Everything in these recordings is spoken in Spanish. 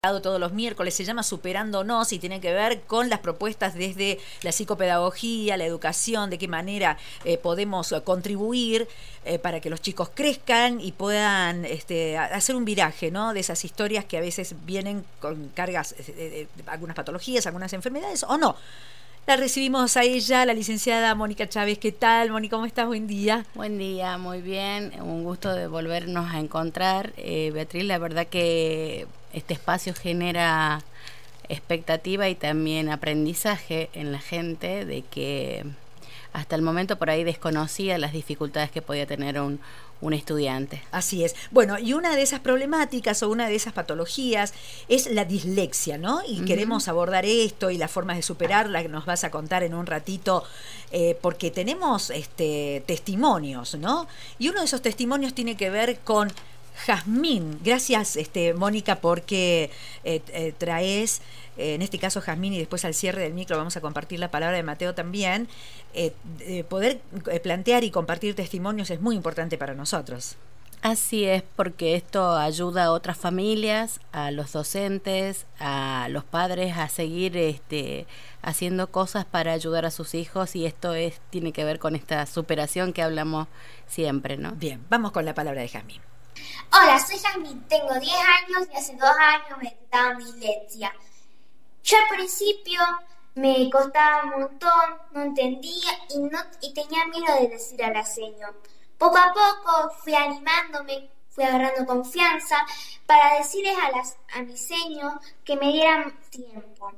todos los miércoles, se llama Superándonos y tiene que ver con las propuestas desde la psicopedagogía, la educación, de qué manera podemos contribuir para que los chicos crezcan y puedan hacer un viraje, ¿no? De esas historias que a veces vienen con cargas de algunas patologías, algunas enfermedades o no. La recibimos a ella, la licenciada Mónica Chávez. ¿Qué tal, Mónica? ¿Cómo estás? Buen día. Buen día, muy bien. Un gusto de volvernos a encontrar. Beatriz, la verdad que este espacio genera expectativa y también aprendizaje en la gente de que hasta el momento por ahí desconocía las dificultades que podía tener un estudiante. Así es. Bueno, y una de esas problemáticas o una de esas patologías es la dislexia, ¿no? Y queremos abordar esto y las formas de superarla que nos vas a contar en un ratito, porque tenemos testimonios, ¿no? Y uno de esos testimonios tiene que ver con Jazmín. Gracias, Mónica, porque traes, en este caso Jazmín, y después al cierre del micro vamos a compartir la palabra de Mateo también. Poder plantear y compartir testimonios es muy importante para nosotros. Así es, porque esto ayuda a otras familias, a los docentes, a los padres a seguir haciendo cosas para ayudar a sus hijos, y esto tiene que ver con esta superación que hablamos siempre, ¿no? Bien, vamos con la palabra de Jazmín. Hola, soy Jazmín, tengo 10 años y hace 2 años me detectaron dislexia. Yo al principio me costaba un montón, no entendía y tenía miedo de decir a la seño. Poco a poco fui animándome, fui agarrando confianza para decirles a mis seños que me dieran tiempo.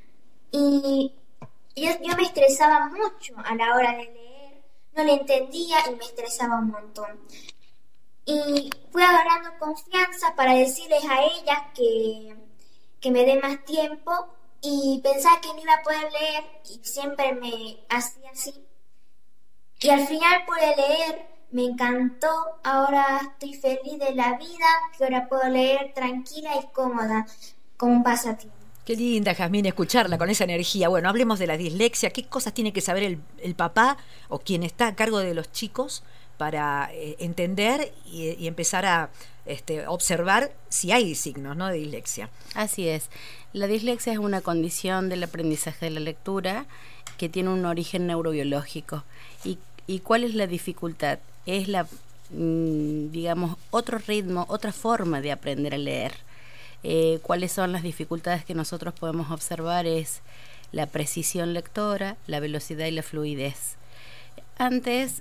Y yo me estresaba mucho a la hora de leer, no le entendía y me estresaba un montón. Y fui agarrando confianza para decirles a ellas que me den más tiempo, y pensaba que no iba a poder leer y siempre me hacía así. Y al final pude leer, me encantó, ahora estoy feliz de la vida, que ahora puedo leer tranquila y cómoda, como un pasatiempo. Qué linda, Jazmín, escucharla con esa energía. Bueno, hablemos de la dislexia. ¿Qué cosas tiene que saber el papá o quien está a cargo de los chicos para entender y empezar a observar si hay signos, ¿no?, de dislexia? Así es. La dislexia es una condición del aprendizaje de la lectura que tiene un origen neurobiológico. ¿Y cuál es la dificultad? Es digamos, otro ritmo, otra forma de aprender a leer. ¿Cuáles son las dificultades que nosotros podemos observar? Es la precisión lectora, la velocidad y la fluidez. Antes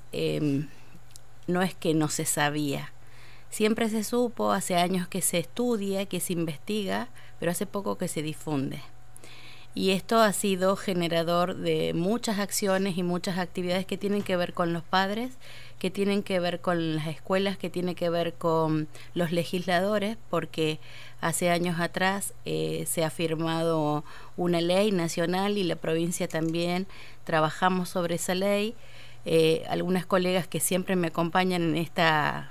no es que no se sabía, siempre se supo, hace años que se estudia, que se investiga, pero hace poco que se difunde. Y esto ha sido generador de muchas acciones y muchas actividades que tienen que ver con los padres, que tienen que ver con las escuelas, que tienen que ver con los legisladores, porque hace años atrás se ha firmado una ley nacional y la provincia también trabajamos sobre esa ley. Algunas colegas que siempre me acompañan en esta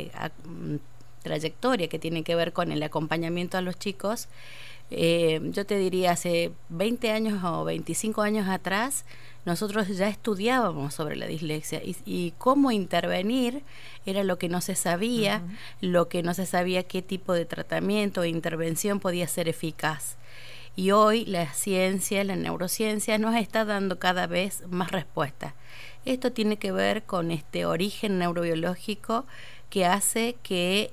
trayectoria que tiene que ver con el acompañamiento a los chicos, yo te diría hace 20 años o 25 años atrás nosotros ya estudiábamos sobre la dislexia y cómo intervenir era lo que no se sabía, lo que no se sabía qué tipo de tratamiento o intervención podía ser eficaz. Y hoy la ciencia, la neurociencia nos está dando cada vez más respuestas. Esto tiene que ver con este origen neurobiológico que hace que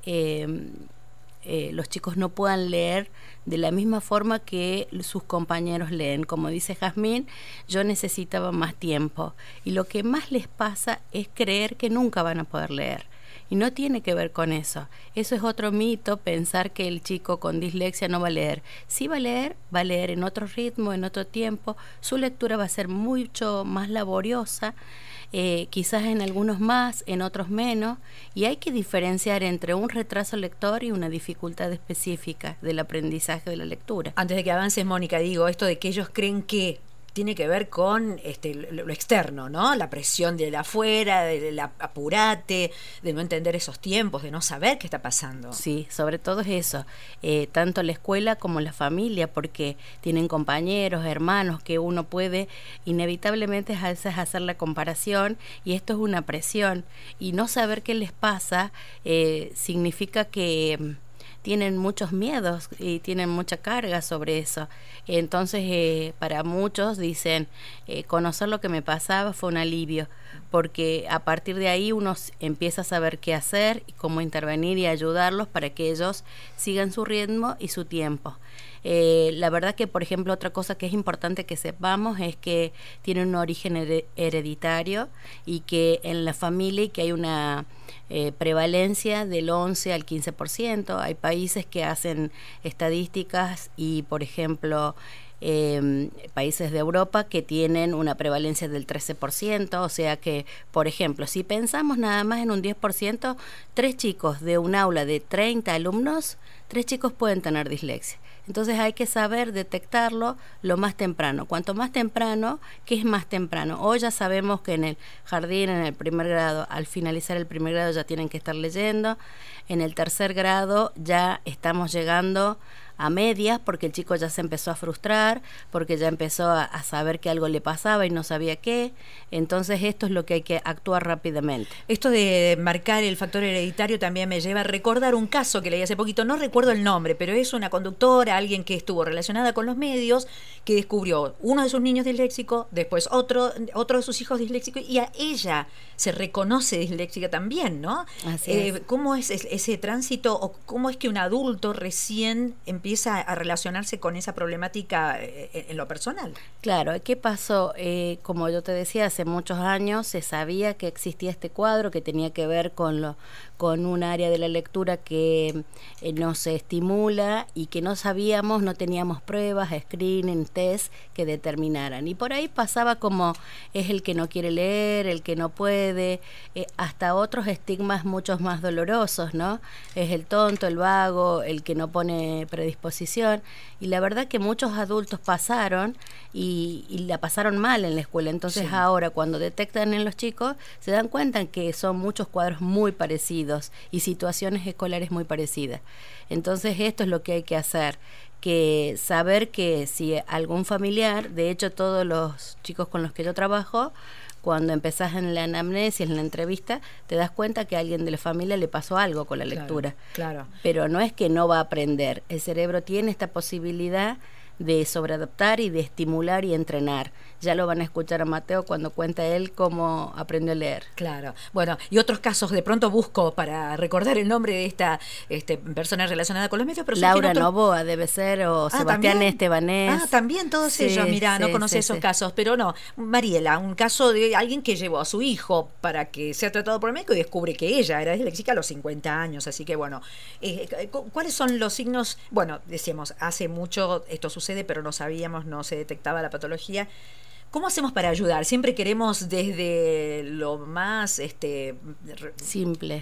los chicos no puedan leer de la misma forma que sus compañeros leen. Como dice Jazmín, yo necesitaba más tiempo. Y lo que más les pasa es creer que nunca van a poder leer. Y no tiene que ver con eso. Eso es otro mito, pensar que el chico con dislexia no va a leer. Sí va a leer en otro ritmo, en otro tiempo. Su lectura va a ser mucho más laboriosa, quizás en algunos más, en otros menos. Y hay que diferenciar entre un retraso lector y una dificultad específica del aprendizaje de la lectura. Antes de que avances, Mónica, digo esto de que ellos creen que tiene que ver con lo externo, ¿no? La presión de afuera, del apurate, de no entender esos tiempos, de no saber qué está pasando. Sí, sobre todo es eso, tanto la escuela como la familia, porque tienen compañeros, hermanos, que uno puede inevitablemente a veces hacer la comparación, y esto es una presión, y no saber qué les pasa significa que tienen muchos miedos y tienen mucha carga sobre eso. Entonces, para muchos dicen, conocer lo que me pasaba fue un alivio, porque a partir de ahí uno empieza a saber qué hacer y cómo intervenir y ayudarlos para que ellos sigan su ritmo y su tiempo. La verdad que, por ejemplo, otra cosa que es importante que sepamos es que tiene un origen hereditario y que en la familia y que hay una prevalencia del 11 al 15%. Hay países que hacen estadísticas y, por ejemplo, países de Europa que tienen una prevalencia del 13%, o sea que, por ejemplo, si pensamos nada más en un 10%, 3 chicos de un aula de 30 alumnos, 3 chicos pueden tener dislexia. Entonces hay que saber detectarlo lo más temprano. Cuanto más temprano, ¿qué es más temprano? Hoy ya sabemos que en el jardín, en el primer grado, al finalizar el primer grado ya tienen que estar leyendo. En el tercer grado ya estamos llegando a medias porque el chico ya se empezó a frustrar, porque ya empezó a saber que algo le pasaba y no sabía qué. Entonces esto es lo que hay que actuar rápidamente. Esto de marcar el factor hereditario también me lleva a recordar un caso que leí hace poquito, no recuerdo el nombre, pero es una conductora, alguien que estuvo relacionada con los medios, que descubrió uno de sus niños disléxico, después otro de sus hijos disléxicos, y a ella se reconoce disléxica también, ¿no? Así es. ¿Cómo es ese tránsito o cómo es que un adulto recién empieza a relacionarse con esa problemática en lo personal? Claro, ¿qué pasó? Como yo te decía, hace muchos años se sabía que existía este cuadro que tenía que ver con un área de la lectura que no se estimula y que no sabíamos, no teníamos pruebas, screening, test que determinaran. Y por ahí pasaba como es el que no quiere leer, el que no puede, hasta otros estigmas muchos más dolorosos, ¿no? Es el tonto, el vago, el que no pone predisposición. Y la verdad que muchos adultos pasaron y la pasaron mal en la escuela. Entonces ahora cuando detectan en los chicos se dan cuenta que son muchos cuadros muy parecidos y situaciones escolares muy parecidas. Entonces esto es lo que hay que hacer, que saber que si algún familiar, de hecho todos los chicos con los que yo trabajo, cuando empezás en la anamnesis, en la entrevista, te das cuenta que a alguien de la familia le pasó algo con la lectura. Claro. Pero no es que no va a aprender. El cerebro tiene esta posibilidad de sobreadaptar y de estimular y entrenar. Ya lo van a escuchar a Mateo cuando cuenta él cómo aprendió a leer. Claro. Bueno, y otros casos, de pronto busco para recordar el nombre de esta persona relacionada con los medios, pero Laura Novoa debe ser, o Sebastián ¿también? Estebanés. También todos ellos, mirá, no conocí esos casos, pero no. Mariela, un caso de alguien que llevó a su hijo para que sea tratado por el médico y descubre que ella era disléxica a los 50 años, así que bueno, ¿cuáles son los signos? Bueno, decíamos, hace mucho esto sucede, pero no sabíamos, no se detectaba la patología. ¿Cómo hacemos para ayudar? Siempre queremos desde lo más simple,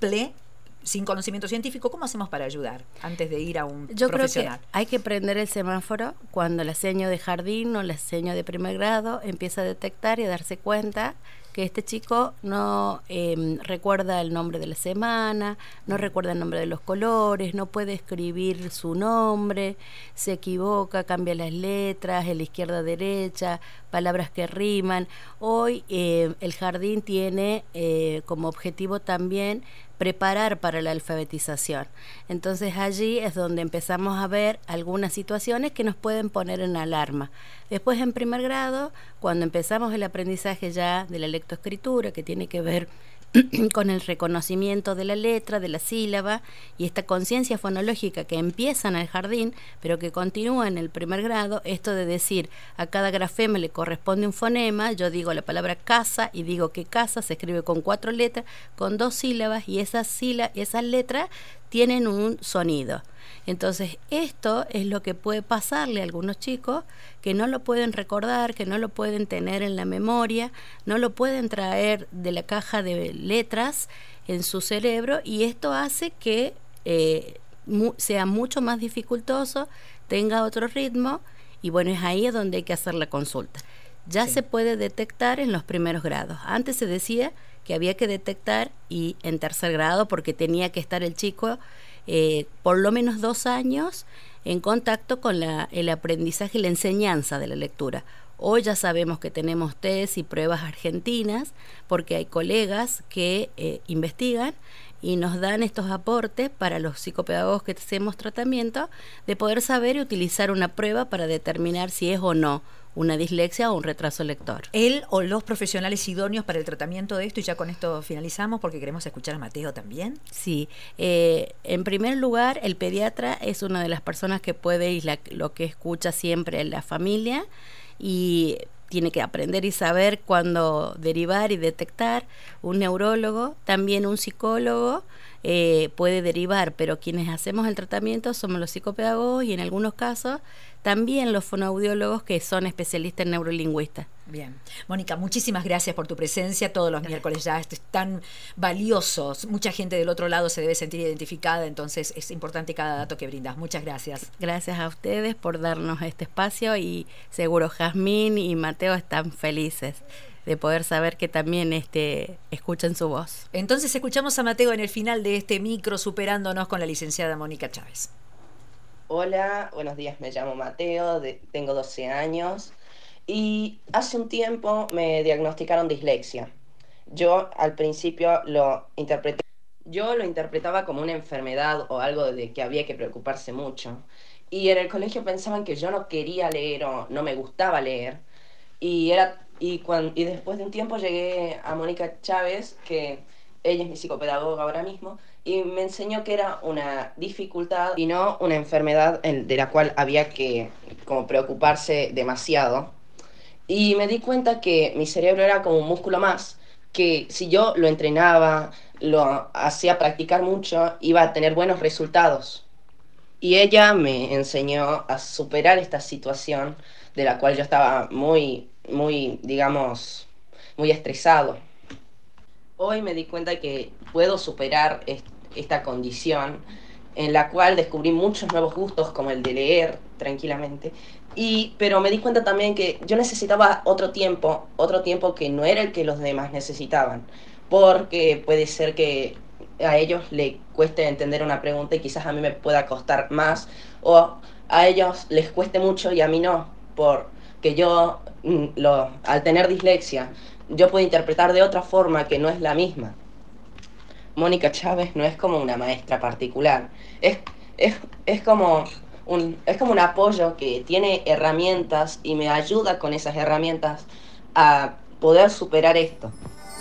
sin conocimiento científico. ¿Cómo hacemos para ayudar antes de ir a un profesional? Creo que hay que prender el semáforo cuando la seño de jardín o la seño de primer grado empieza a detectar y a darse cuenta que este chico no recuerda el nombre de la semana, no recuerda el nombre de los colores, no puede escribir su nombre, se equivoca, cambia las letras, de la izquierda a derecha, palabras que riman. Hoy el jardín tiene como objetivo también preparar para la alfabetización. Entonces allí es donde empezamos a ver algunas situaciones que nos pueden poner en alarma. Después en primer grado, cuando empezamos el aprendizaje ya de la lectoescritura, que tiene que ver con el reconocimiento de la letra, de la sílaba y esta conciencia fonológica que empieza en el jardín, pero que continúa en el primer grado, esto de decir a cada grafema le corresponde un fonema. Yo digo la palabra casa y digo que casa se escribe con 4 letras, con 2 sílabas y esas letras tienen un sonido. Entonces esto es lo que puede pasarle a algunos chicos que no lo pueden recordar, que no lo pueden tener en la memoria, no lo pueden traer de la caja de letras en su cerebro, y esto hace que sea mucho más dificultoso, tenga otro ritmo, y bueno, es ahí donde hay que hacer la consulta. Ya se puede detectar en los primeros grados. Antes se decía que había que detectar y en tercer grado porque tenía que estar el chico por lo menos 2 años en contacto con el aprendizaje y la enseñanza de la lectura. Hoy ya sabemos que tenemos test y pruebas argentinas porque hay colegas que investigan y nos dan estos aportes para los psicopedagogos que hacemos tratamiento, de poder saber y utilizar una prueba para determinar si es o no una dislexia o un retraso lector. Él o los profesionales idóneos para el tratamiento de esto, y ya con esto finalizamos porque queremos escuchar a Mateo también. Sí, en primer lugar, el pediatra es una de las personas que puede y lo que escucha siempre en la familia, y tiene que aprender y saber cuándo derivar y detectar. Un neurólogo, también un psicólogo puede derivar, pero quienes hacemos el tratamiento somos los psicopedagogos y en algunos casos también los fonoaudiólogos, que son especialistas en neurolingüistas. Bien. Mónica, muchísimas gracias por tu presencia todos los miércoles ya. Esto es tan valioso. Mucha gente del otro lado se debe sentir identificada, entonces es importante cada dato que brindas. Muchas gracias. Gracias a ustedes por darnos este espacio, y seguro Jazmín y Mateo están felices de poder saber que también escuchen su voz. Entonces escuchamos a Mateo en el final de este micro Superándonos con la licenciada Mónica Chávez. Hola, buenos días, me llamo Mateo, tengo 12 años y hace un tiempo me diagnosticaron dislexia. Yo al principio lo interpretaba como una enfermedad o algo de que había que preocuparse mucho. Y en el colegio pensaban que yo no quería leer o no me gustaba leer. Y después de un tiempo llegué a Mónica Chávez, que ella es mi psicopedagoga ahora mismo, y me enseñó que era una dificultad y no una enfermedad de la cual había que como preocuparse demasiado. Y me di cuenta que mi cerebro era como un músculo más, que si yo lo entrenaba, lo hacía practicar mucho, iba a tener buenos resultados. Y ella me enseñó a superar esta situación de la cual yo estaba muy, digamos, muy estresado. Hoy me di cuenta que puedo superar esta condición, en la cual descubrí muchos nuevos gustos, como el de leer tranquilamente, pero me di cuenta también que yo necesitaba otro tiempo que no era el que los demás necesitaban, porque puede ser que a ellos les cueste entender una pregunta y quizás a mí me pueda costar más, o a ellos les cueste mucho y a mí no, porque yo, al tener dislexia, yo puedo interpretar de otra forma que no es la misma. Mónica Chávez no es como una maestra particular, es como un apoyo que tiene herramientas y me ayuda con esas herramientas a poder superar esto.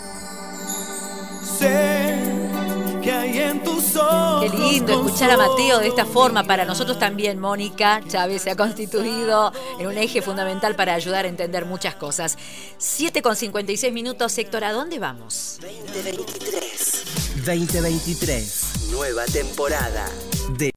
Qué lindo escuchar a Mateo de esta forma. Para nosotros también Mónica Chávez se ha constituido en un eje fundamental para ayudar a entender muchas cosas. 7:56, Héctor, ¿a dónde vamos? 2023, nueva temporada de